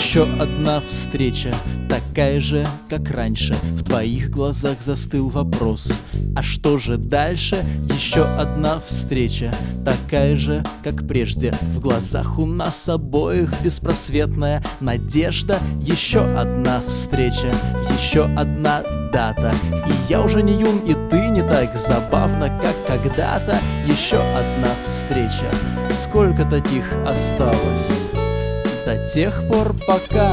Еще одна встреча, такая же, как раньше. В твоих глазах застыл вопрос: а что же дальше? Еще одна встреча, такая же, как прежде. В глазах у нас обоих беспросветная надежда. Еще одна встреча, еще одна дата. И я уже не юн, и ты не так забавно, как когда-то. Еще одна встреча, сколько таких осталось? До тех пор, пока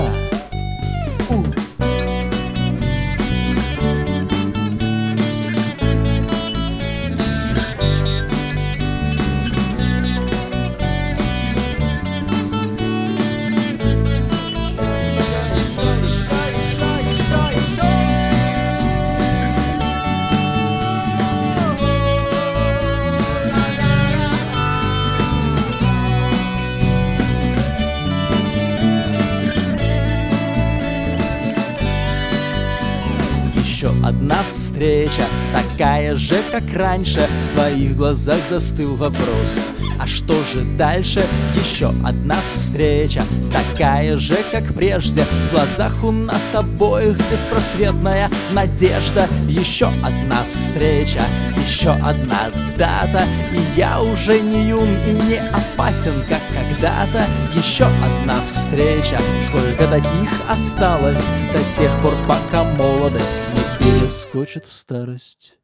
еще одна встреча, такая же, как раньше. В твоих глазах застыл вопрос: а что же дальше? Еще одна встреча, такая же, как прежде. В глазах у нас обоих беспросветная надежда. Еще одна встреча, еще одна дата. И я уже не юн и не опасен, как когда-то. Еще одна встреча, сколько таких осталось? До тех пор, пока молодость не перескочит в старость.